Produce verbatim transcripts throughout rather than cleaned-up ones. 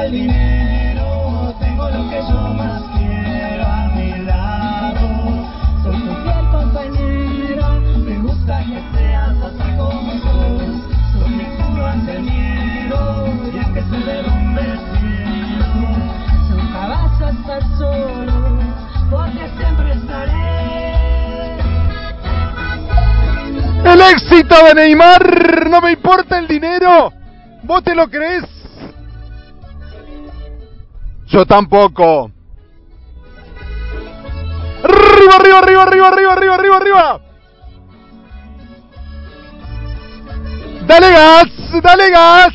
el dinero, tengo lo que yo más quiero a mi lado. Soy tu fiel compañera, me gusta que seas así como sos. Soy mi escudo ante el miedo, y aunque se derrumbe el cielo, nunca vas a estar solo, porque siempre estaré. El éxito de Neymar, no me importa el dinero. ¿Vos te lo crees? Yo tampoco. Arriba, arriba, arriba, arriba, arriba, arriba, arriba, arriba. Dale gas, dale gas.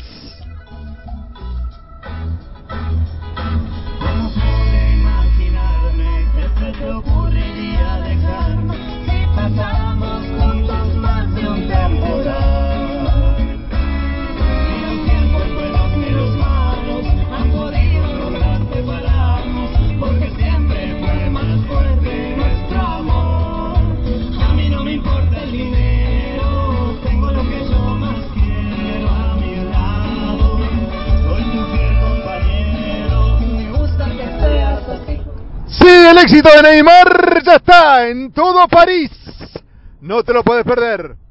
¿Cómo pude imaginarme que se te ocurriría dejarme si pasamos juntos más de un temporal? Y los tiempos buenos y los malos han podido lograr separarnos, porque siempre fue más fuerte nuestro amor. A mí no me importa el dinero, tengo lo que yo más quiero a mi lado. Soy tu fiel compañero, me gusta que seas así. Sí, el éxito de Neymar ya está en todo París. No te lo puedes perder.